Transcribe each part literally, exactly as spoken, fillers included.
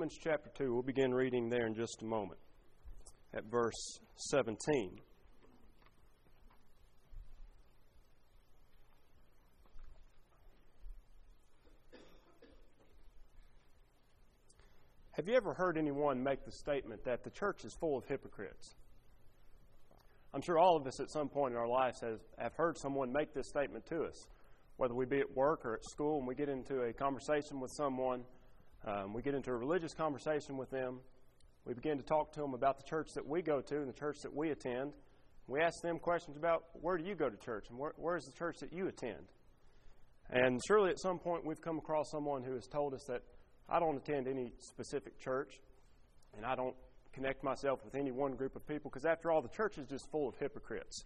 Romans chapter two. We'll begin reading there in just a moment at verse seventeen. Have you ever heard anyone make the statement that the church is full of hypocrites? I'm sure all of us at some point in our lives has, have heard someone make this statement to us, whether we be at work or at school, and we get into a conversation with someone, um, we get into a religious conversation with them, we begin to talk to them about the church that we go to and the church that we attend. We ask them questions about, where do you go to church, and where, where is the church that you attend? And surely at some point we've come across someone who has told us that I don't attend any specific church, and I don't connect myself with any one group of people, because after all, the church is just full of hypocrites.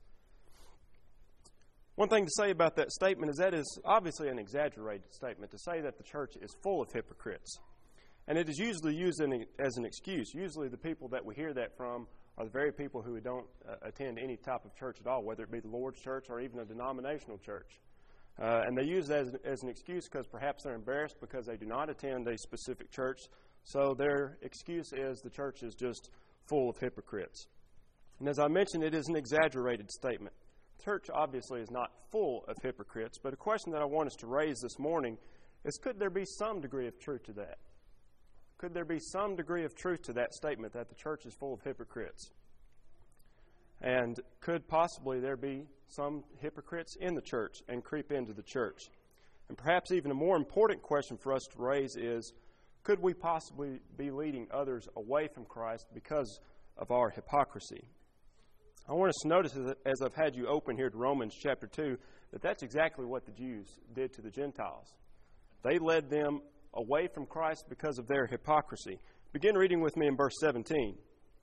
One thing to say about that statement is that is obviously an exaggerated statement, to say that the church is full of hypocrites. And it is usually used in, as an excuse. Usually the people that we hear that from are the very people who don't uh, attend any type of church at all, whether it be the Lord's church or even a denominational church. Uh, and they use it as, as an excuse because perhaps they're embarrassed because they do not attend a specific church. So their excuse is the church is just full of hypocrites. And as I mentioned, it is an exaggerated statement. The church obviously is not full of hypocrites, but a question that I want us to raise this morning is, could there be some degree of truth to that? Could there be some degree of truth to that statement that the church is full of hypocrites? And could possibly there be some hypocrites in the church and creep into the church? And perhaps even a more important question for us to raise is, could we possibly be leading others away from Christ because of our hypocrisy? I want us to notice, as I've had you open here to Romans chapter two, that that's exactly what the Jews did to the Gentiles. They led them away from Christ because of their hypocrisy. Begin reading with me in verse seventeen.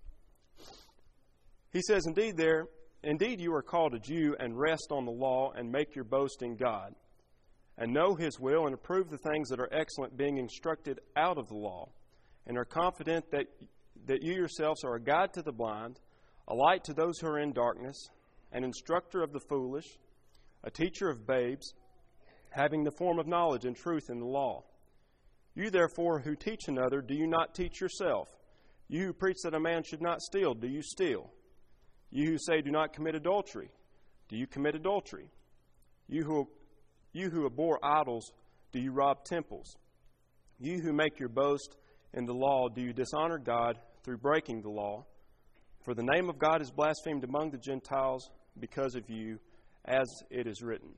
He says, Indeed there, indeed you are called a Jew, and rest on the law, and make your boast in God, and know His will, and approve the things that are excellent, being instructed out of the law, and are confident that, that you yourselves are a guide to the blind, a light to those who are in darkness, an instructor of the foolish, a teacher of babes, having the form of knowledge and truth in the law. You therefore who teach another, do you not teach yourself? You who preach that a man should not steal, do you steal? You who say, do not commit adultery, do you commit adultery? You who, you who abhor idols, do you rob temples? You who make your boast in the law, do you dishonor God through breaking the law? For the name of God is blasphemed among the Gentiles because of you, as it is written.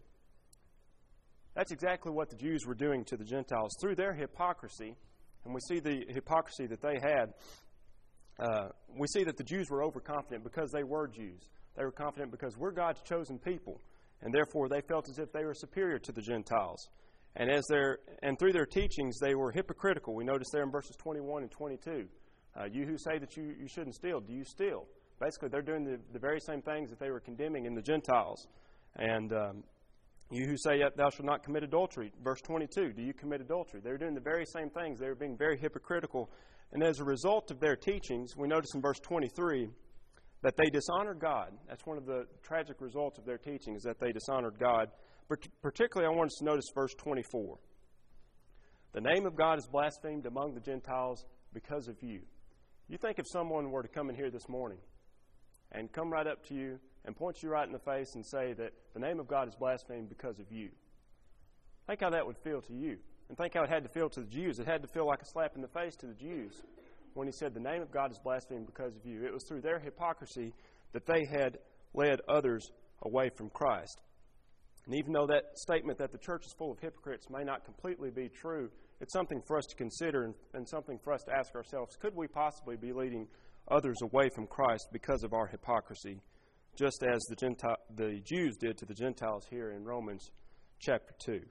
That's exactly what the Jews were doing to the Gentiles through their hypocrisy. And we see the hypocrisy that they had. Uh, we see that the Jews were overconfident because they were Jews. They were confident because we're God's chosen people, and therefore they felt as if they were superior to the Gentiles. And as their and through their teachings, they were hypocritical. We notice there in verses twenty-one and twenty-two, uh, you who say that you, you shouldn't steal, do you steal? Basically, they're doing the, the very same things that they were condemning in the Gentiles. And um, you who say, thou shalt not commit adultery, verse twenty-two, do you commit adultery? They were doing the very same things. They were being very hypocritical. And as a result of their teachings, we notice in verse twenty-three that they dishonored God. That's one of the tragic results of their teachings, that they dishonored God. But particularly, I want us to notice verse twenty-four. The name of God is blasphemed among the Gentiles because of you. You think if someone were to come in here this morning and come right up to you and point you right in the face and say that the name of God is blasphemed because of you, think how that would feel to you. And think how it had to feel to the Jews. It had to feel like a slap in the face to the Jews when he said the name of God is blasphemed because of you. It was through their hypocrisy that they had led others away from Christ. And even though that statement that the church is full of hypocrites may not completely be true, it's something for us to consider and, and something for us to ask ourselves, could we possibly be leading others away from Christ because of our hypocrisy, just as the, Gentile, the Jews did to the Gentiles here in Romans chapter two.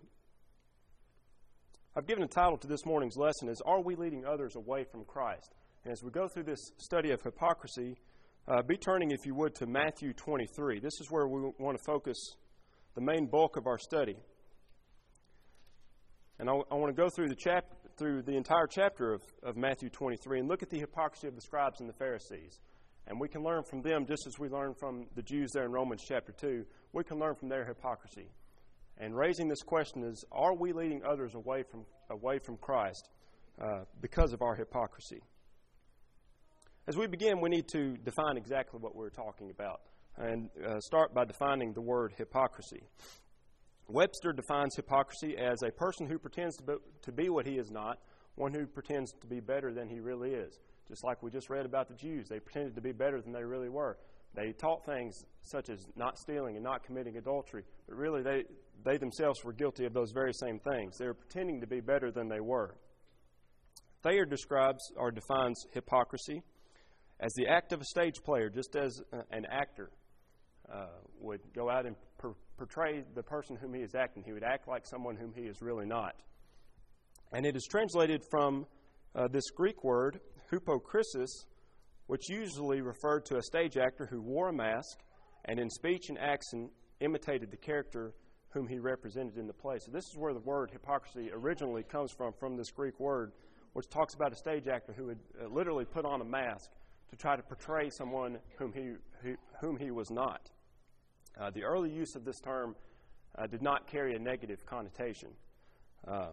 I've given a title to this morning's lesson is, Are We Leading Others Away from Christ? And as we go through this study of hypocrisy, uh, be turning, if you would, to Matthew twenty-three. This is where we want to focus the main bulk of our study. And I, I want to go through the chap through the entire chapter of, of Matthew twenty-three and look at the hypocrisy of the scribes and the Pharisees. And we can learn from them, just as we learn from the Jews there in Romans chapter two, we can learn from their hypocrisy. And raising this question is, are we leading others away from away from Christ uh, because of our hypocrisy. As we begin, we need to define exactly what we're talking about and uh, start by defining the word hypocrisy. Webster defines hypocrisy as a person who pretends to be, to be what he is not, one who pretends to be better than he really is. Just like we just read about the Jews. They pretended to be better than they really were. They taught things such as not stealing and not committing adultery, but really they, they themselves were guilty of those very same things. They were pretending to be better than they were. Thayer describes or defines hypocrisy as the act of a stage player, just as uh, an actor uh, would go out and per- portray the person whom he is acting. He would act like someone whom he is really not. And it is translated from uh, this Greek word, hypokrisis, which usually referred to a stage actor who wore a mask and in speech and action imitated the character whom he represented in the play. So this is where the word hypocrisy originally comes from, from this Greek word, which talks about a stage actor who would uh, literally put on a mask to try to portray someone whom he who, whom he was not. Uh, the early use of this term uh, did not carry a negative connotation. Um,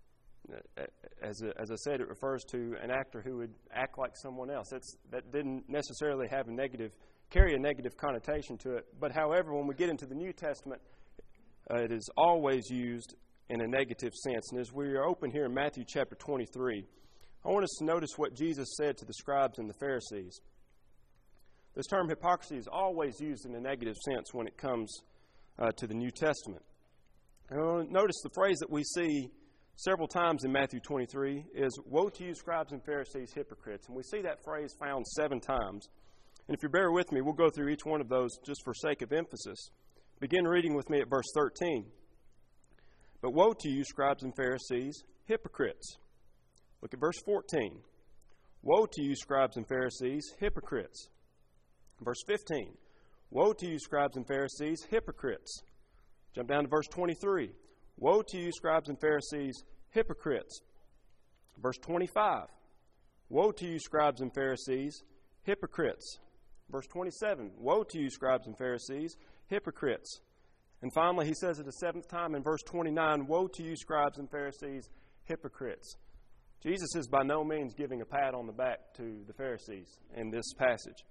As, as I said, it refers to an actor who would act like someone else. That's, that didn't necessarily have a negative, carry a negative connotation to it. But however, when we get into the New Testament, uh, it is always used in a negative sense. And as we are open here in Matthew chapter twenty-three, I want us to notice what Jesus said to the scribes and the Pharisees. This term hypocrisy is always used in a negative sense when it comes uh, to the New Testament. And notice the phrase that we see several times in Matthew twenty-three is, "Woe to you, scribes and Pharisees, hypocrites." And we see that phrase found seven times. And if you bear with me, we'll go through each one of those just for sake of emphasis. Begin reading with me at verse thirteen. "But woe to you, scribes and Pharisees, hypocrites." Look at verse fourteen. "Woe to you, scribes and Pharisees, hypocrites." Verse fifteen. "Woe to you, scribes and Pharisees, hypocrites." Jump down to verse twenty-three. "Woe to you, scribes and Pharisees, hypocrites." Verse twenty-five. "Woe to you, scribes and Pharisees, hypocrites." Verse twenty-seven. "Woe to you, scribes and Pharisees, hypocrites." And finally, he says it a seventh time in verse twenty-nine, "Woe to you, scribes and Pharisees, hypocrites." Jesus is by no means giving a pat on the back to the Pharisees in this passage.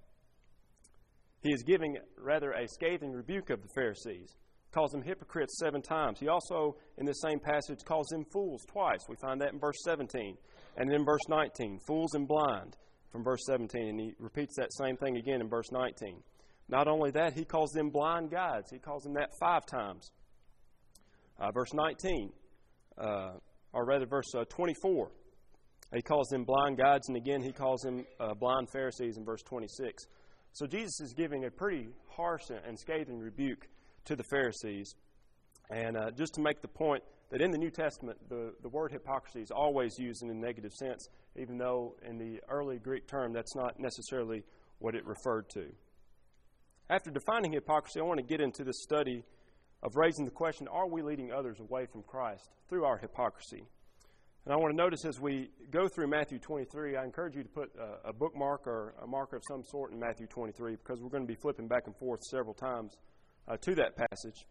He is giving rather a scathing rebuke of the Pharisees. Calls them hypocrites seven times. He also, in this same passage, calls them fools twice. We find that in verse seventeen. And in verse nineteen, fools and blind from verse seventeen. And he repeats that same thing again in verse nineteen. Not only that, he calls them blind guides. He calls them that five times. Uh, verse nineteen, uh, or rather verse uh, twenty-four, he calls them blind guides. And again, he calls them uh, blind Pharisees in verse twenty-six. So Jesus is giving a pretty harsh and scathing rebuke to the Pharisees. And uh, just to make the point that in the New Testament, the, the word hypocrisy is always used in a negative sense, even though in the early Greek term, that's not necessarily what it referred to. After defining hypocrisy, I want to get into the study of raising the question, are we leading others away from Christ through our hypocrisy? And I want to notice as we go through Matthew twenty-three, I encourage you to put a, a bookmark or a marker of some sort in Matthew twenty-three, because we're going to be flipping back and forth several times Uh, to that passage.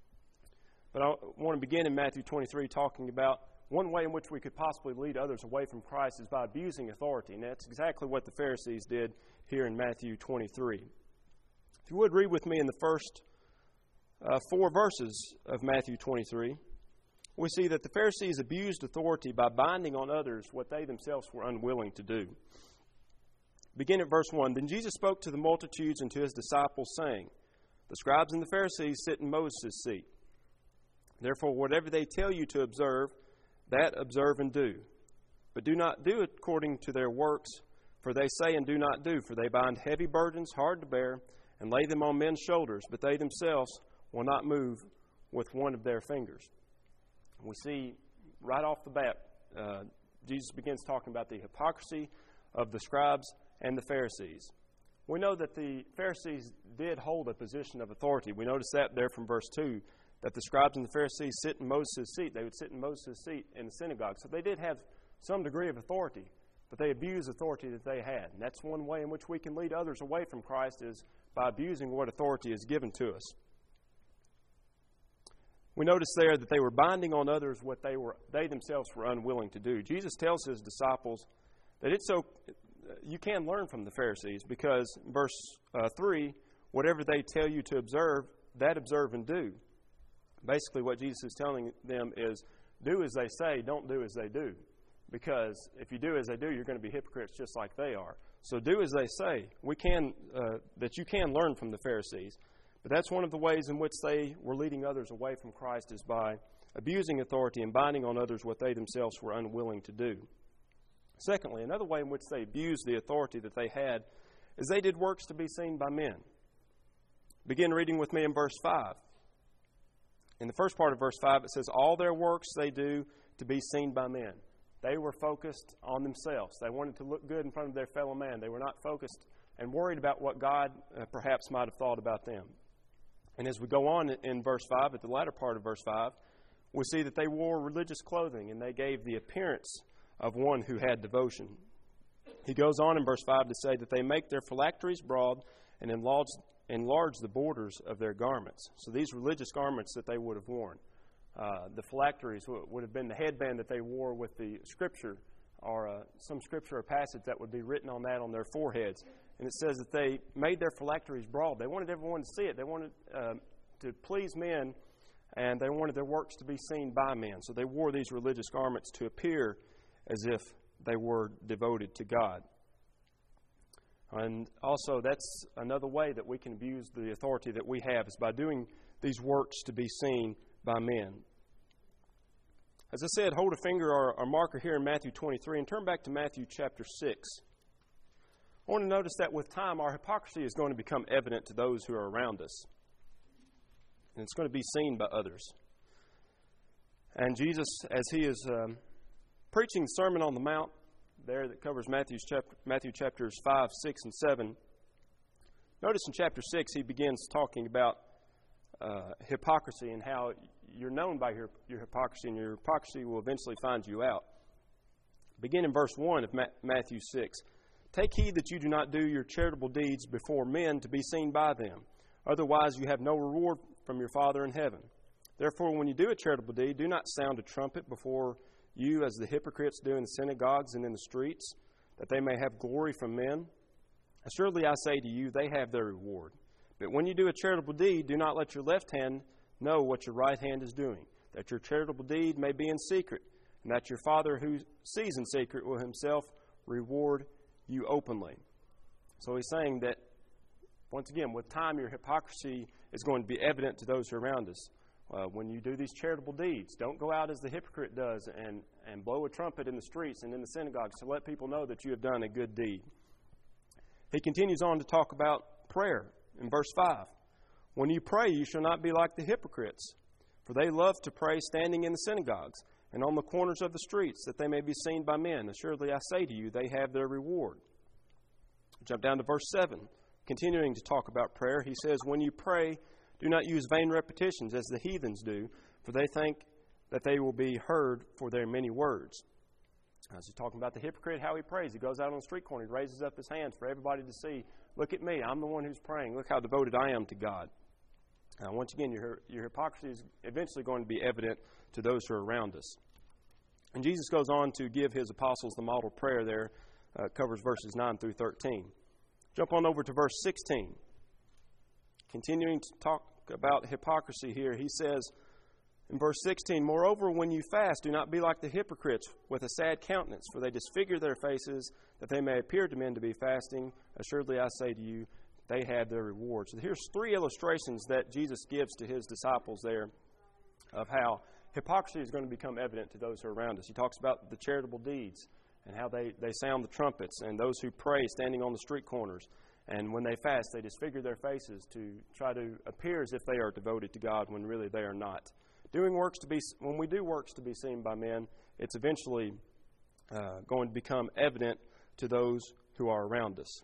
But I want to begin in Matthew twenty-three talking about one way in which we could possibly lead others away from Christ is by abusing authority. And that's exactly what the Pharisees did here in Matthew twenty-three. If you would read with me in the first uh, four verses of Matthew twenty-three, we see that the Pharisees abused authority by binding on others what they themselves were unwilling to do. Begin at verse one. "Then Jesus spoke to the multitudes and to his disciples, saying, The scribes and the Pharisees sit in Moses' seat. Therefore, whatever they tell you to observe, that observe and do. But do not do it according to their works, for they say and do not do. For they bind heavy burdens hard to bear, and lay them on men's shoulders, but they themselves will not move with one of their fingers." We see right off the bat, uh, Jesus begins talking about the hypocrisy of the scribes and the Pharisees. We know that the Pharisees did hold a position of authority. We notice that there from verse two, that the scribes and the Pharisees sit in Moses' seat. They would sit in Moses' seat in the synagogue. So they did have some degree of authority, but they abused authority that they had. And that's one way in which we can lead others away from Christ, is by abusing what authority is given to us. We notice there that they were binding on others what they were they themselves were unwilling to do. Jesus tells his disciples that it's so you can learn from the Pharisees because verse uh, three, whatever they tell you to observe, that observe and do. Basically, what Jesus is telling them is, do as they say, don't do as they do. Because if you do as they do, you're going to be hypocrites just like they are. So do as they say. We can uh, that you can learn from the Pharisees. But that's one of the ways in which they were leading others away from Christ, is by abusing authority and binding on others what they themselves were unwilling to do. Secondly, another way in which they abused the authority that they had is they did works to be seen by men. Begin reading with me in verse five. In the first part of verse five, it says, all their works they do to be seen by men. They were focused on themselves. They wanted to look good in front of their fellow man. They were not focused and worried about what God uh, perhaps might have thought about them. And as we go on in verse five, at the latter part of verse five, we see that they wore religious clothing and they gave the appearance of one who had devotion. He goes on in verse five to say that they make their phylacteries broad and enlarge, enlarge the borders of their garments. So these religious garments that they would have worn, uh, the phylacteries would have been the headband that they wore with the scripture, or uh, some scripture or passage that would be written on that on their foreheads. And it says that they made their phylacteries broad. They wanted everyone to see it. They wanted uh, to please men, and they wanted their works to be seen by men. So they wore these religious garments to appear as if they were devoted to God. And also, that's another way that we can abuse the authority that we have, is by doing these works to be seen by men. As I said, hold a finger or a marker here in Matthew twenty-three and turn back to Matthew chapter six. I want to notice that with time, our hypocrisy is going to become evident to those who are around us. And it's going to be seen by others. And Jesus, as he is um, preaching the Sermon on the Mount, there that covers Matthew's chapter, Matthew chapters five, six, and seven. Notice in chapter six, he begins talking about uh, hypocrisy and how you're known by your, your hypocrisy, and your hypocrisy will eventually find you out. Begin in verse one of Ma- Matthew six. Take heed that you do not do your charitable deeds before men to be seen by them. Otherwise you have no reward from your Father in heaven. Therefore, when you do a charitable deed, do not sound a trumpet before you as the hypocrites do in the synagogues and in the streets, that they may have glory from men. Assuredly I say to you, they have their reward. But when you do a charitable deed, do not let your left hand know what your right hand is doing, that your charitable deed may be in secret, and that your Father who sees in secret will himself reward you openly. So he's saying that, once again, with time, your hypocrisy is going to be evident to those who are around us. Uh, when you do these charitable deeds, don't go out as the hypocrite does and, and blow a trumpet in the streets and in the synagogues to let people know that you have done a good deed. He continues on to talk about prayer in verse five. When you pray, you shall not be like the hypocrites, for they love to pray standing in the synagogues and on the corners of the streets, that they may be seen by men. Assuredly I say to you, they have their reward. Jump down to verse seven. Continuing to talk about prayer, he says, when you pray, do not use vain repetitions as the heathens do, for they think that they will be heard for their many words. As he's talking about the hypocrite, how he prays. He goes out on the street corner, he raises up his hands for everybody to see. Look at me, I'm the one who's praying. Look how devoted I am to God. Uh, once again, your, your hypocrisy is eventually going to be evident to those who are around us. And Jesus goes on to give his apostles the model prayer there, uh, covers verses nine through thirteen. Jump on over to verse sixteen. Continuing to talk about hypocrisy here, he says in verse sixteen, moreover, when you fast, do not be like the hypocrites with a sad countenance, for they disfigure their faces, that they may appear to men to be fasting. Assuredly I say to you, they have their reward. So here's three illustrations that Jesus gives to his disciples there of how hypocrisy is going to become evident to those who are around us. He talks about the charitable deeds and how they, they sound the trumpets, and those who pray standing on the street corners. And when they fast, they disfigure their faces to try to appear as if they are devoted to God when really they are not. Doing works to be, when we do works to be seen by men, it's eventually uh, going to become evident to those who are around us.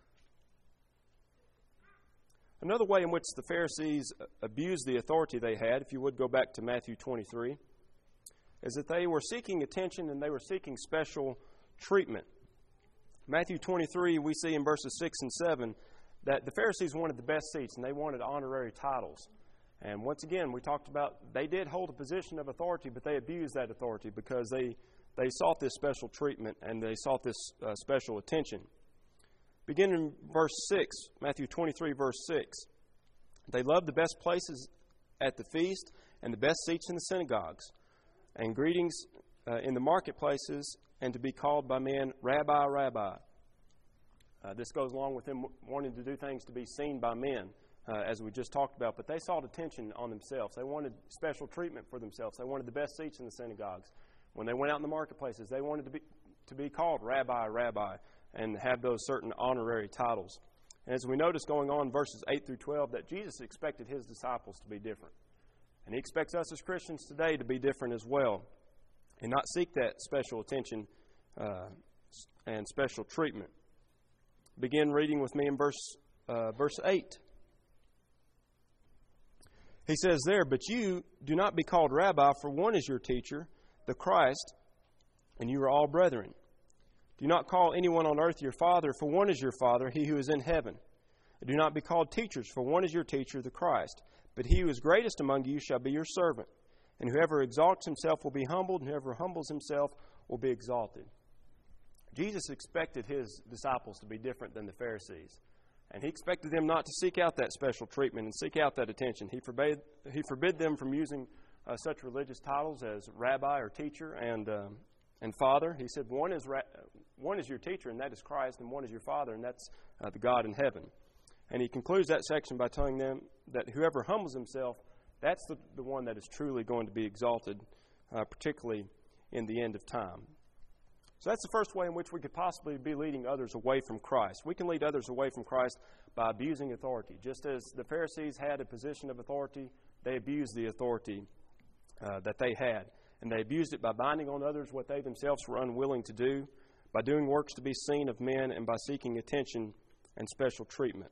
Another way in which the Pharisees abused the authority they had, if you would go back to Matthew twenty-three, is that they were seeking attention and they were seeking special treatment. Matthew twenty-three, we see in verses six and seven that the Pharisees wanted the best seats and they wanted honorary titles. And once again, we talked about they did hold a position of authority, but they abused that authority because they, they sought this special treatment and they sought this uh, special attention. Beginning in verse six, Matthew twenty-three, verse six. They loved the best places at the feast and the best seats in the synagogues, and greetings uh, in the marketplaces, and to be called by men, Rabbi, Rabbi. Uh, this goes along with them wanting to do things to be seen by men, uh, as we just talked about. But they sought attention on themselves. They wanted special treatment for themselves. They wanted the best seats in the synagogues. When they went out in the marketplaces, they wanted to be to be called Rabbi, Rabbi, and have those certain honorary titles. And as we notice going on verses eight through twelve, that Jesus expected his disciples to be different. And he expects us as Christians today to be different as well, and not seek that special attention uh, and special treatment. Begin reading with me in verse uh, verse eight. He says there, "But you do not be called Rabbi, for one is your teacher, the Christ, and you are all brethren. Do not call anyone on earth your father, for one is your Father, he who is in heaven. Do not be called teachers, for one is your teacher, the Christ. But he who is greatest among you shall be your servant. And whoever exalts himself will be humbled, and whoever humbles himself will be exalted." Jesus expected his disciples to be different than the Pharisees. And he expected them not to seek out that special treatment and seek out that attention. He forbade, he forbid them from using uh, such religious titles as rabbi or teacher and um, and father. He said, one is ra- one is your teacher, and that is Christ, and one is your Father, and that's uh, the God in heaven. And he concludes that section by telling them that whoever humbles himself, that's the, the one that is truly going to be exalted, uh, particularly in the end of time. So that's the first way in which we could possibly be leading others away from Christ. We can lead others away from Christ by abusing authority. Just as the Pharisees had a position of authority, they abused the authority uh, that they had. And they abused it by binding on others what they themselves were unwilling to do, by doing works to be seen of men, and by seeking attention and special treatment.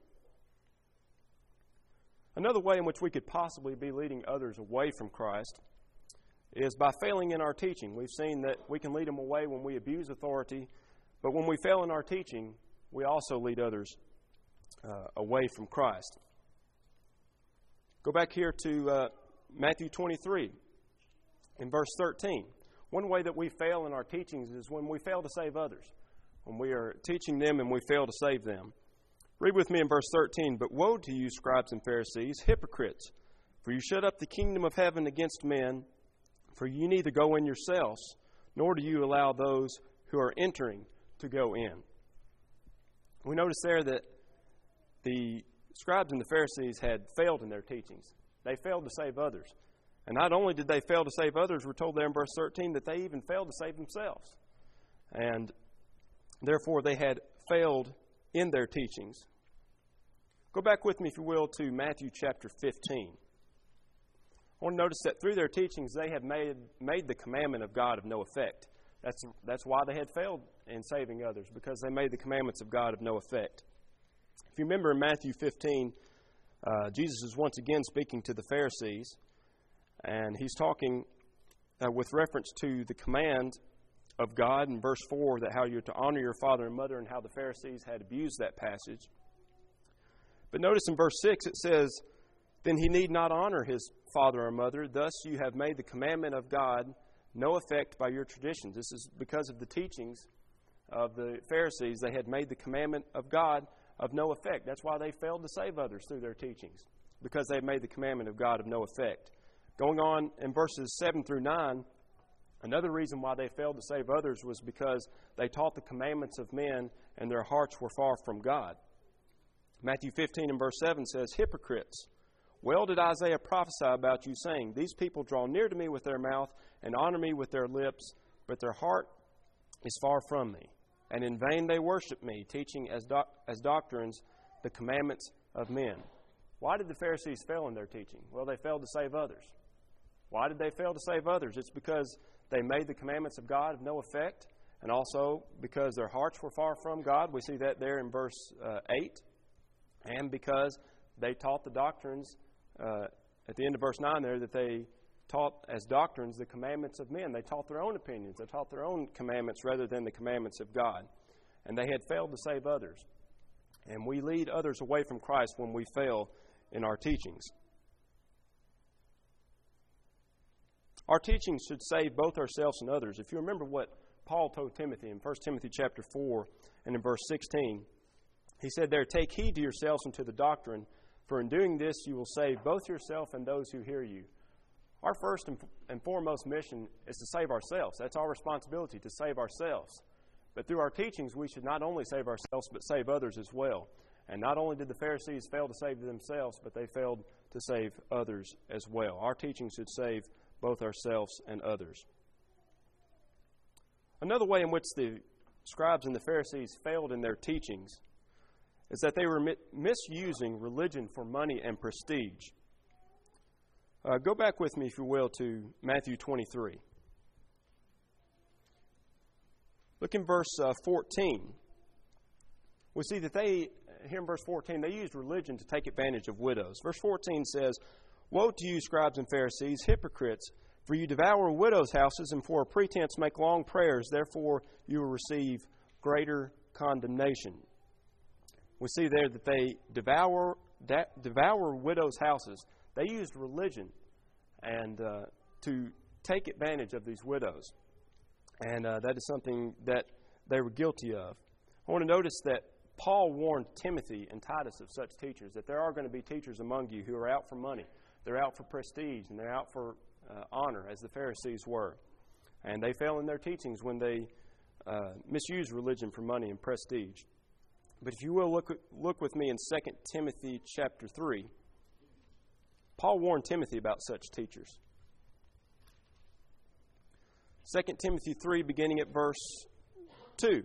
Another way in which we could possibly be leading others away from Christ is by failing in our teaching. We've seen that we can lead them away when we abuse authority, but when we fail in our teaching, we also lead others uh, away from Christ. Go back here to uh, Matthew twenty-three in verse thirteen. One way that we fail in our teachings is when we fail to save others, when we are teaching them and we fail to save them. Read with me in verse thirteen. "But woe to you, scribes and Pharisees, hypocrites, for you shut up the kingdom of heaven against men, for you neither go in yourselves, nor do you allow those who are entering to go in." We notice there that the scribes and the Pharisees had failed in their teachings. They failed to save others. And not only did they fail to save others, we're told there in verse thirteen that they even failed to save themselves. And therefore they had failed in their teachings. Go back with me, if you will, to Matthew chapter fifteen. I want to notice that through their teachings, they had made made the commandment of God of no effect. That's, that's why they had failed in saving others, because they made the commandments of God of no effect. If you remember in Matthew fifteen, uh, Jesus is once again speaking to the Pharisees, and he's talking uh, with reference to the command of God in verse four, that how you're to honor your father and mother, and how the Pharisees had abused that passage. But notice in verse six it says, "Then he need not honor his father or mother. Thus you have made the commandment of God no effect by your traditions." This is because of the teachings of the Pharisees. They had made the commandment of God of no effect. That's why they failed to save others through their teachings, because they had made the commandment of God of no effect. Going on in verses seven through nine, another reason why they failed to save others was because they taught the commandments of men and their hearts were far from God. Matthew fifteen and verse seven says, "Hypocrites, well did Isaiah prophesy about you, saying, These people draw near to me with their mouth and honor me with their lips, but their heart is far from me. And in vain they worship me, teaching as, doc- as doctrines the commandments of men." Why did the Pharisees fail in their teaching? Well, they failed to save others. Why did they fail to save others? It's because they made the commandments of God of no effect, and also because their hearts were far from God. We see that there in verse uh, eight. And because they taught the doctrines, uh, at the end of verse nine there, that they taught as doctrines the commandments of men. They taught their own opinions. They taught their own commandments rather than the commandments of God. And they had failed to save others. And we lead others away from Christ when we fail in our teachings. Our teachings should save both ourselves and others. If you remember what Paul told Timothy in First Timothy chapter four and in verse sixteen, he said there, "Take heed to yourselves and to the doctrine, for in doing this you will save both yourself and those who hear you." Our first and foremost mission is to save ourselves. That's our responsibility, to save ourselves. But through our teachings, we should not only save ourselves, but save others as well. And not only did the Pharisees fail to save themselves, but they failed to save others as well. Our teachings should save both ourselves and others. Another way in which the scribes and the Pharisees failed in their teachings is that they were mi- misusing religion for money and prestige. Uh, go back with me, if you will, to Matthew twenty-three. Look in verse uh, fourteen. We see that they, here in verse fourteen, they used religion to take advantage of widows. Verse fourteen says, "Woe to you, scribes and Pharisees, hypocrites, for you devour widows' houses, and for a pretense make long prayers. Therefore you will receive greater condemnation." We see there that they devour da- devour widows' houses. They used religion and uh, to take advantage of these widows. And uh, that is something that they were guilty of. I want to notice that Paul warned Timothy and Titus of such teachers, that there are going to be teachers among you who are out for money. They're out for prestige, and they're out for uh, honor, as the Pharisees were. And they fail in their teachings when they uh, misuse religion for money and prestige. But if you will, look, look with me in Second Timothy chapter three. Paul warned Timothy about such teachers. Second Timothy three, beginning at verse two.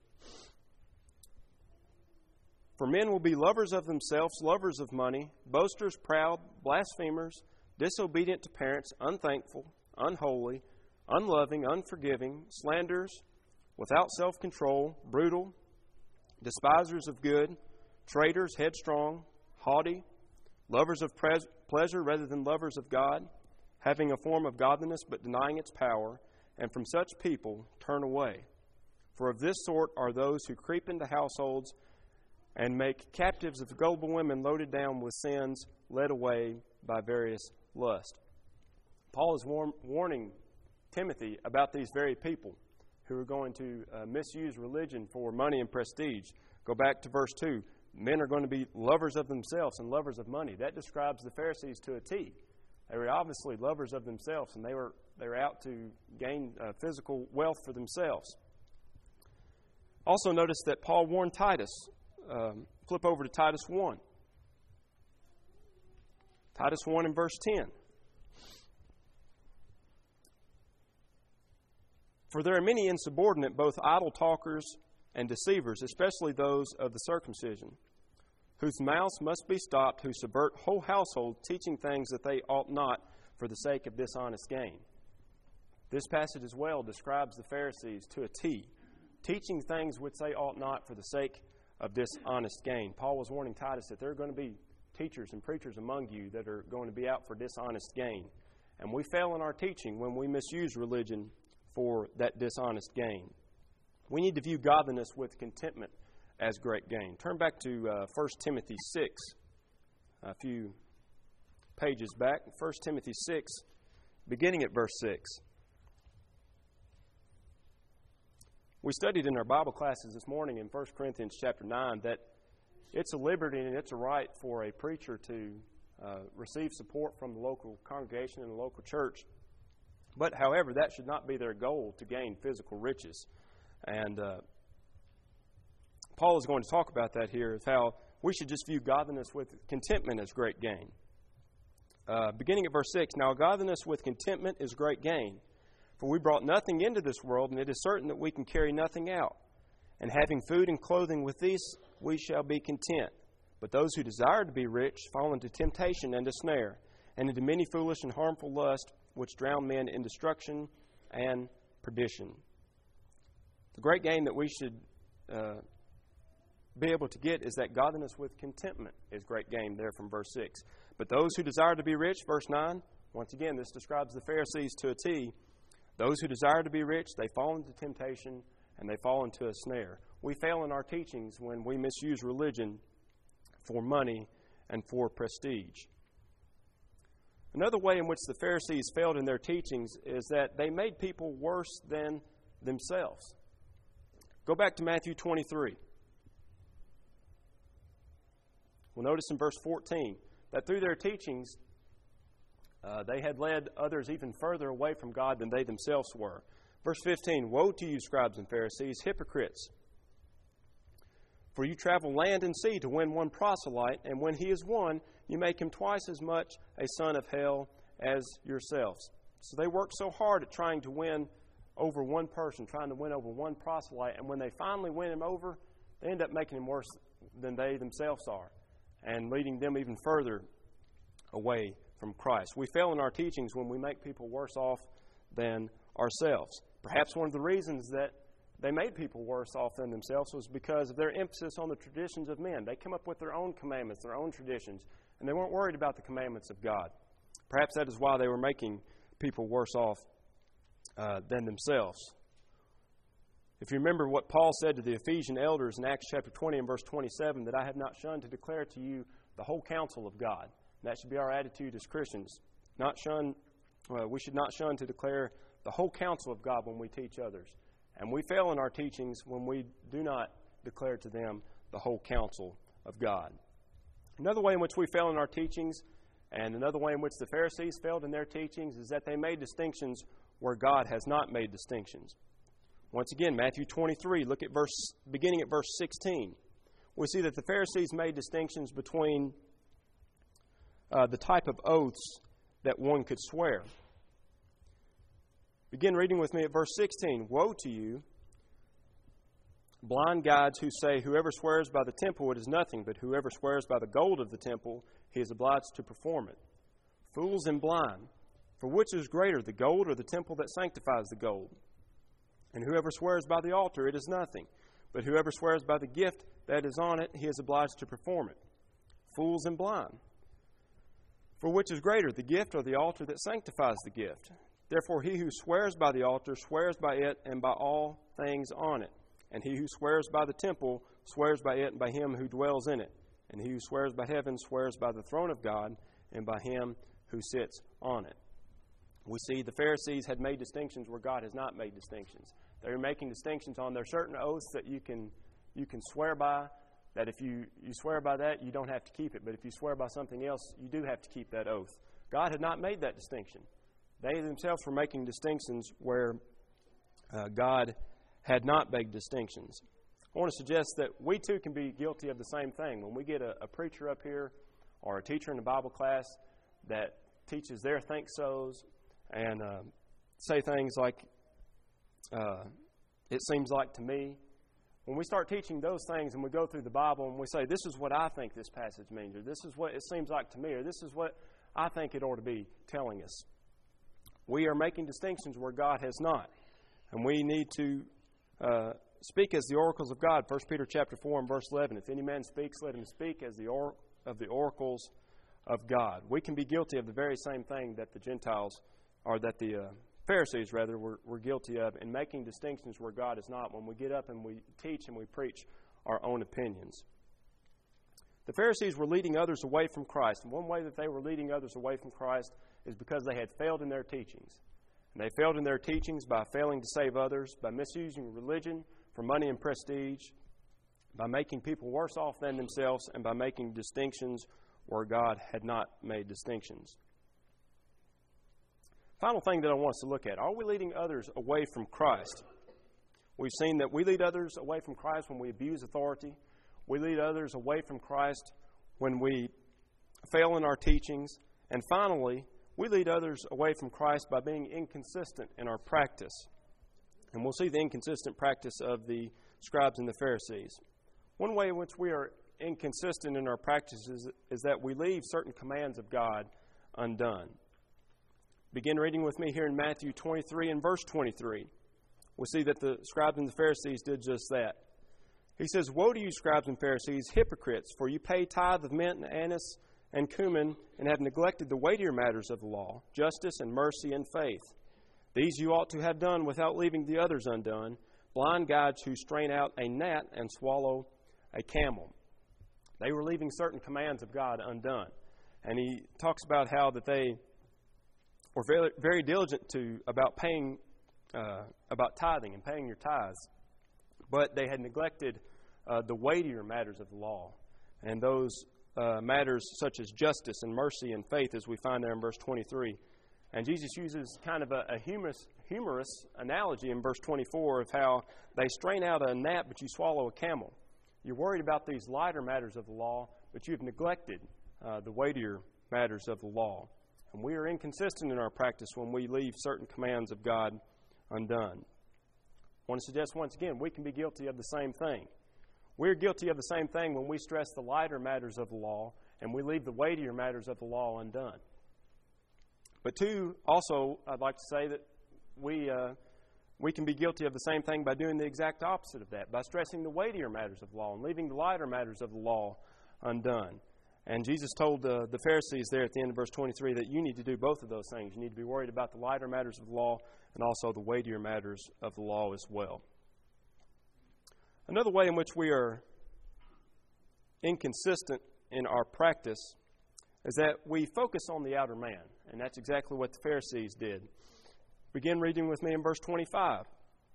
"For men will be lovers of themselves, lovers of money, boasters, proud, blasphemers, disobedient to parents, unthankful, unholy, unloving, unforgiving, slanderers, without self-control, brutal, despisers of good, traitors, headstrong, haughty, lovers of pres- pleasure rather than lovers of God, having a form of godliness but denying its power, and from such people turn away. For of this sort are those who creep into households and make captives of gullible women loaded down with sins, led away by various lusts." Paul is war- warning Timothy about these very people who are going to uh, misuse religion for money and prestige. Go back to verse two. Men are going to be lovers of themselves and lovers of money. That describes the Pharisees to a T. They were obviously lovers of themselves, and they were they were out to gain uh, physical wealth for themselves. Also notice that Paul warned Titus. Um, flip over to Titus one. Titus one and verse ten. "For there are many insubordinate, both idle talkers and deceivers, especially those of the circumcision, whose mouths must be stopped, who subvert whole households, teaching things that they ought not for the sake of dishonest gain." This passage as well describes the Pharisees to a T, teaching things which they ought not for the sake of dishonest gain. Paul was warning Titus that there are going to be teachers and preachers among you that are going to be out for dishonest gain. And we fail in our teaching when we misuse religion for that dishonest gain. We need to view godliness with contentment as great gain. Turn back to uh, First Timothy six, a few pages back. First Timothy six, beginning at verse six. We studied in our Bible classes this morning in First Corinthians chapter nine that it's a liberty and it's a right for a preacher to uh, receive support from the local congregation and the local church. But, however, that should not be their goal to gain physical riches. And uh, Paul is going to talk about that here, is how we should just view godliness with contentment as great gain. Uh, beginning at verse six, "Now godliness with contentment is great gain. For we brought nothing into this world, and it is certain that we can carry nothing out. And having food and clothing with these, we shall be content. But those who desire to be rich fall into temptation and a snare, and into many foolish and harmful lusts, which drown men in destruction and perdition." The great gain that we should uh, be able to get is that godliness with contentment is great gain, there from verse six. "But those who desire to be rich," verse nine, once again, this describes the Pharisees to a T. Those who desire to be rich, they fall into temptation and they fall into a snare. We fail in our teachings when we misuse religion for money and for prestige. Another way in which the Pharisees failed in their teachings is that they made people worse than themselves. Go back to Matthew twenty-three. We'll notice in verse fourteen that through their teachings, uh, they had led others even further away from God than they themselves were. Verse fifteen, "Woe to you, scribes and Pharisees, hypocrites! For you travel land and sea to win one proselyte, and when he is won, you make him twice as much a son of hell as yourselves." So they work so hard at trying to win over one person, trying to win over one proselyte, and when they finally win him over, they end up making him worse than they themselves are, and leading them even further away from Christ. We fail in our teachings when we make people worse off than ourselves. Perhaps one of the reasons that they made people worse off than themselves was because of their emphasis on the traditions of men. They come up with their own commandments, their own traditions, and they weren't worried about the commandments of God. Perhaps that is why they were making people worse off uh, than themselves. If you remember what Paul said to the Ephesian elders in Acts chapter twenty and verse twenty-seven, that I have not shunned to declare to you the whole counsel of God. And that should be our attitude as Christians. Not shun, uh, we should not shun to declare the whole counsel of God when we teach others. And we fail in our teachings when we do not declare to them the whole counsel of God. Another way in which we fail in our teachings, and another way in which the Pharisees failed in their teachings, is that they made distinctions where God has not made distinctions. Once again, Matthew twenty-three, look at verse, beginning at verse sixteen. We see that the Pharisees made distinctions between uh, the type of oaths that one could swear. Begin reading with me at verse sixteen. "Woe to you, blind guides, who say, whoever swears by the temple, it is nothing, but whoever swears by the gold of the temple, he is obliged to perform it. Fools and blind, for which is greater, the gold or the temple that sanctifies the gold? And whoever swears by the altar, it is nothing, but whoever swears by the gift that is on it, he is obliged to perform it. Fools and blind, for which is greater, the gift or the altar that sanctifies the gift? Therefore he who swears by the altar swears by it and by all things on it. And he who swears by the temple swears by it and by him who dwells in it. And he who swears by heaven swears by the throne of God and by him who sits on it." We see the Pharisees had made distinctions where God has not made distinctions. They were making distinctions on their certain oaths that you can you can swear by, that if you, you swear by that, you don't have to keep it. But if you swear by something else, you do have to keep that oath. God had not made that distinction. They themselves were making distinctions where uh, God had not made distinctions. I want to suggest that we too can be guilty of the same thing. When we get a, a preacher up here or a teacher in a Bible class that teaches their think-sos and uh, say things like, uh, it seems like to me. When we start teaching those things and we go through the Bible and we say, this is what I think this passage means, or this is what it seems like to me, or this is what I think it ought to be telling us, we are making distinctions where God has not. And we need to uh, speak as the oracles of God. First Peter chapter four and verse eleven. If any man speaks, let him speak as the or- of the oracles of God. We can be guilty of the very same thing that the Gentiles, or that the uh, Pharisees, rather, were, were guilty of, in making distinctions where God is not, when we get up and we teach and we preach our own opinions. The Pharisees were leading others away from Christ. And one way that they were leading others away from Christ is because they had failed in their teachings. And they failed in their teachings by failing to save others, by misusing religion for money and prestige, by making people worse off than themselves, and by making distinctions where God had not made distinctions. Final thing that I want us to look at, are we leading others away from Christ? We've seen that we lead others away from Christ when we abuse authority. We lead others away from Christ when we fail in our teachings. And finally, we lead others away from Christ by being inconsistent in our practice. And we'll see the inconsistent practice of the scribes and the Pharisees. One way in which we are inconsistent in our practices is that we leave certain commands of God undone. Begin reading with me here in Matthew twenty-three and verse twenty-three. We'll see that the scribes and the Pharisees did just that. He says, "Woe to you, scribes and Pharisees, hypocrites, for you pay tithe of mint and anise and cumin, and have neglected the weightier matters of the law, justice and mercy and faith. These you ought to have done without leaving the others undone, blind guides who strain out a gnat and swallow a camel." They were leaving certain commands of God undone. And he talks about how that they were very, very diligent to about paying, uh, about tithing and paying your tithes, but they had neglected uh, the weightier matters of the law, and those uh, matters such as justice and mercy and faith, as we find there in verse twenty-three. And Jesus uses kind of a, a humorous, humorous analogy in verse twenty-four of how they strain out a gnat, but you swallow a camel. You're worried about these lighter matters of the law, but you've neglected uh, the weightier matters of the law. And we are inconsistent in our practice when we leave certain commands of God undone. I want to suggest once again, we can be guilty of the same thing. We're guilty of the same thing when we stress the lighter matters of the law and we leave the weightier matters of the law undone. But two, also, I'd like to say that we uh, we can be guilty of the same thing by doing the exact opposite of that, by stressing the weightier matters of the law and leaving the lighter matters of the law undone. And Jesus told uh, the Pharisees there at the end of verse twenty-three that you need to do both of those things. You need to be worried about the lighter matters of the law and also the weightier matters of the law as well. Another way in which we are inconsistent in our practice is that we focus on the outer man, and that's exactly what the Pharisees did. Begin reading with me in verse twenty-five.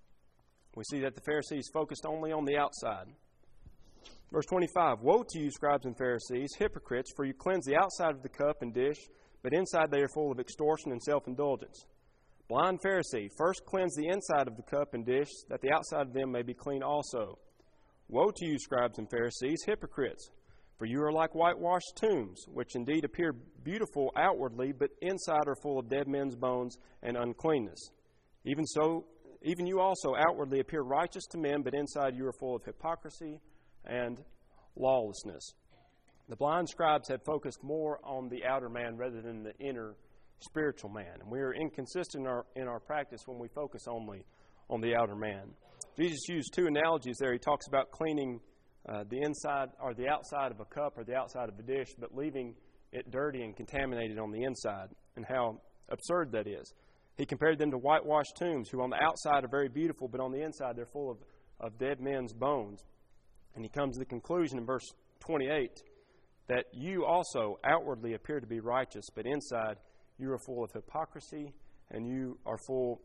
We see that the Pharisees focused only on the outside. Verse twenty-five, woe to you, scribes and Pharisees, hypocrites, for you cleanse the outside of the cup and dish, but inside they are full of extortion and self-indulgence. Blind Pharisee, first cleanse the inside of the cup and dish, that the outside of them may be clean also. Woe to you, scribes and Pharisees, hypocrites, for you are like whitewashed tombs, which indeed appear beautiful outwardly, but inside are full of dead men's bones and uncleanness. Even so, even you also outwardly appear righteous to men, but inside you are full of hypocrisy and lawlessness. The blind scribes had focused more on the outer man rather than the inner spiritual man. And we are inconsistent in our, in our practice when we focus only on the outer man. Jesus used two analogies there. He talks about cleaning uh, the inside or the outside of a cup or the outside of a dish, but leaving it dirty and contaminated on the inside, and how absurd that is. He compared them to whitewashed tombs, who on the outside are very beautiful, but on the inside they're full of, of dead men's bones. And he comes to the conclusion in verse twenty-eight that you also outwardly appear to be righteous, but inside you are full of hypocrisy and you are full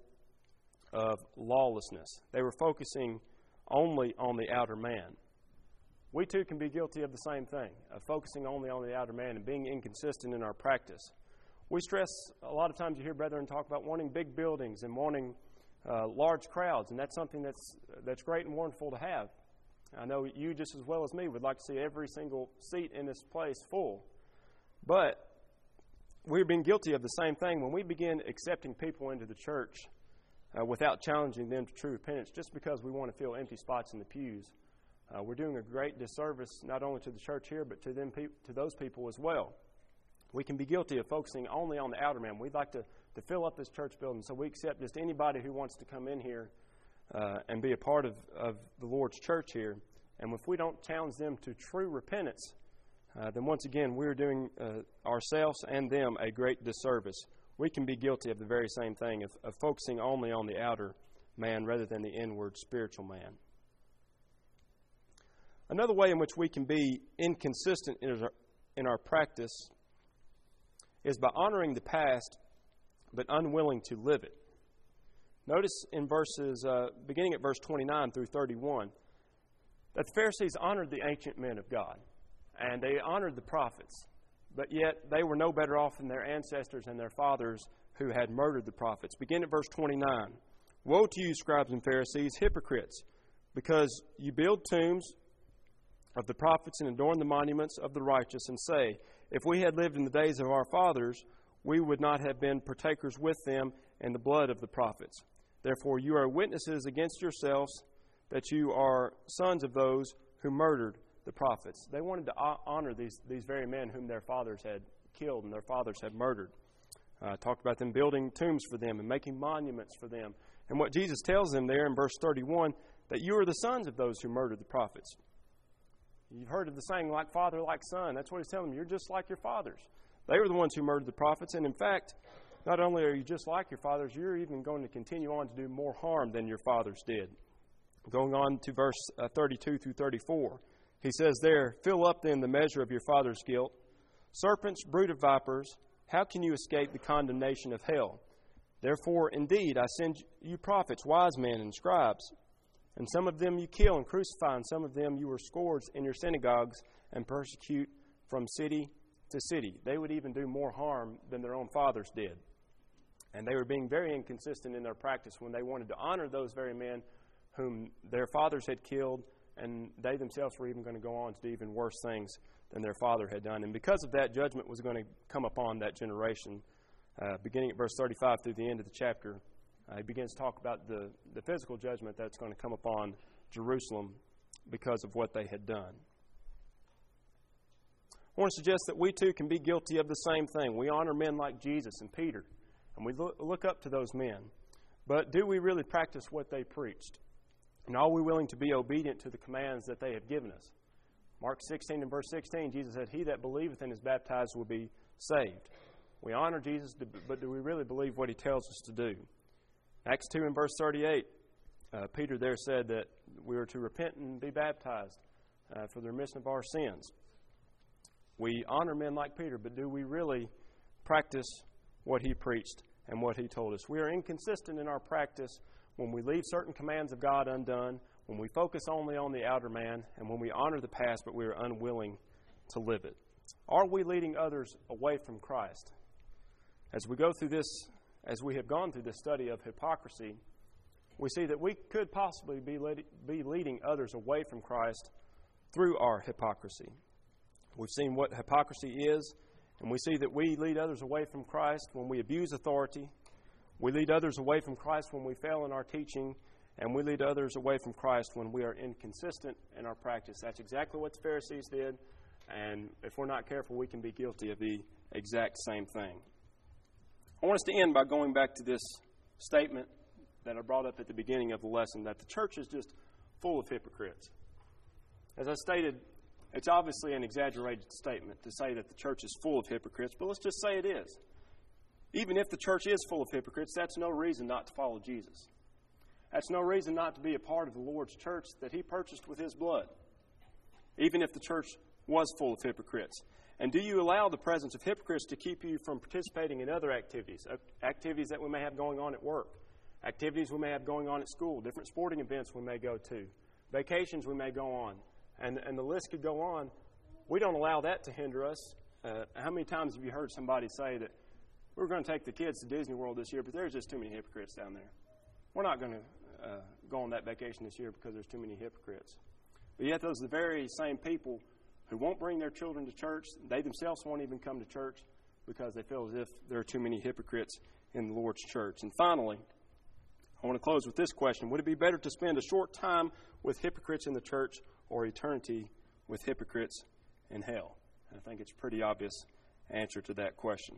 of lawlessness. They were focusing only on the outer man. We too can be guilty of the same thing, of focusing only on the outer man and being inconsistent in our practice. We stress, a lot of times you hear brethren talk about wanting big buildings and wanting uh, large crowds, and that's something that's that's great and wonderful to have. I know you just as well as me would like to see every single seat in this place full. But we're being guilty of the same thing when we begin accepting people into the church uh, without challenging them to true repentance just because we want to fill empty spots in the pews. Uh, we're doing a great disservice not only to the church here, but to them, pe- to those people as well. We can be guilty of focusing only on the outer man. We'd like to, to fill up this church building, so we accept just anybody who wants to come in here uh, and be a part of, of the Lord's church here. And if we don't challenge them to true repentance, uh, then once again, we're doing uh, ourselves and them a great disservice. We can be guilty of the very same thing, of, of focusing only on the outer man rather than the inward spiritual man. Another way in which we can be inconsistent in our, in our practice is by honoring the past but unwilling to live it. Notice in verses, uh, beginning at verse twenty-nine through thirty-one, that the Pharisees honored the ancient men of God, and they honored the prophets, but yet they were no better off than their ancestors and their fathers who had murdered the prophets. Begin at verse twenty-nine. Woe to you, scribes and Pharisees, hypocrites, because you build tombs of the prophets and adorn the monuments of the righteous, and say, if we had lived in the days of our fathers, we would not have been partakers with them in the blood of the prophets. Therefore you are witnesses against yourselves that you are sons of those who murdered the prophets. They wanted to honor these, these very men whom their fathers had killed and their fathers had murdered. Uh, talked about them building tombs for them and making monuments for them. And what Jesus tells them there in verse thirty-one, that you are the sons of those who murdered the prophets. You've heard of the saying, like father, like son. That's what he's telling them. You're just like your fathers. They were the ones who murdered the prophets. And in fact, not only are you just like your fathers, you're even going to continue on to do more harm than your fathers did. Going on to verse uh, thirty-two through thirty-four, he says there, fill up then the measure of your father's guilt. Serpents, brood of vipers, how can you escape the condemnation of hell? Therefore, indeed, I send you prophets, wise men, and scribes. And some of them you kill and crucify, and some of them you will scourge in your synagogues and persecute from city to city. They would even do more harm than their own fathers did. And they were being very inconsistent in their practice when they wanted to honor those very men whom their fathers had killed, and they themselves were even going to go on to do even worse things than their father had done. And because of that, judgment was going to come upon that generation. Uh, beginning at verse thirty-five through the end of the chapter, uh, he begins to talk about the, the physical judgment that's going to come upon Jerusalem because of what they had done. I want to suggest that we too can be guilty of the same thing. We honor men like Jesus and Peter, and we look, look up to those men. But do we really practice what they preached? And are we willing to be obedient to the commands that they have given us? Mark sixteen and verse sixteen, Jesus said, "He that believeth and is baptized will be saved." We honor Jesus, but do we really believe what he tells us to do? Acts two and verse thirty-eight, uh, Peter there said that we are to repent and be baptized uh, for the remission of our sins. We honor men like Peter, but do we really practice what he preached and what he told us? We are inconsistent in our practice when we leave certain commands of God undone, when we focus only on the outer man, and when we honor the past, but we are unwilling to live it. Are we leading others away from Christ? As we go through this, as we have gone through this study of hypocrisy, we see that we could possibly be, lead, be leading others away from Christ through our hypocrisy. We've seen what hypocrisy is, and we see that we lead others away from Christ when we abuse authority. We lead others away from Christ when we fail in our teaching, and we lead others away from Christ when we are inconsistent in our practice. That's exactly what the Pharisees did, and if we're not careful, we can be guilty of the exact same thing. I want us to end by going back to this statement that I brought up at the beginning of the lesson, that the church is just full of hypocrites. As I stated, it's obviously an exaggerated statement to say that the church is full of hypocrites, but let's just say it is. Even if the church is full of hypocrites, that's no reason not to follow Jesus. That's no reason not to be a part of the Lord's church that he purchased with his blood, even if the church was full of hypocrites. And do you allow the presence of hypocrites to keep you from participating in other activities, activities that we may have going on at work, activities we may have going on at school, different sporting events we may go to, vacations we may go on, and, and the list could go on. We don't allow that to hinder us. Uh, how many times have you heard somebody say that we're going to take the kids to Disney World this year, but there's just too many hypocrites down there. We're not going to uh, go on that vacation this year because there's too many hypocrites. But yet those are the very same people who won't bring their children to church. They themselves won't even come to church because they feel as if there are too many hypocrites in the Lord's church. And finally, I want to close with this question. Would it be better to spend a short time with hypocrites in the church or eternity with hypocrites in hell? And I think it's a pretty obvious answer to that question.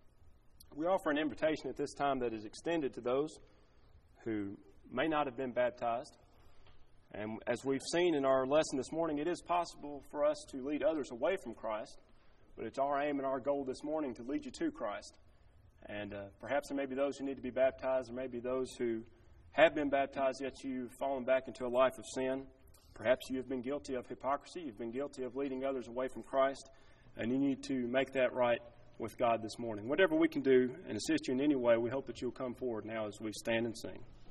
We offer an invitation at this time that is extended to those who may not have been baptized. And as we've seen in our lesson this morning, it is possible for us to lead others away from Christ, but it's our aim and our goal this morning to lead you to Christ. And uh, perhaps there may be those who need to be baptized, there may be those who have been baptized, yet you've fallen back into a life of sin. Perhaps you have been guilty of hypocrisy, you've been guilty of leading others away from Christ, and you need to make that right with God this morning. Whatever we can do and assist you in any way, we hope that you'll come forward now as we stand and sing.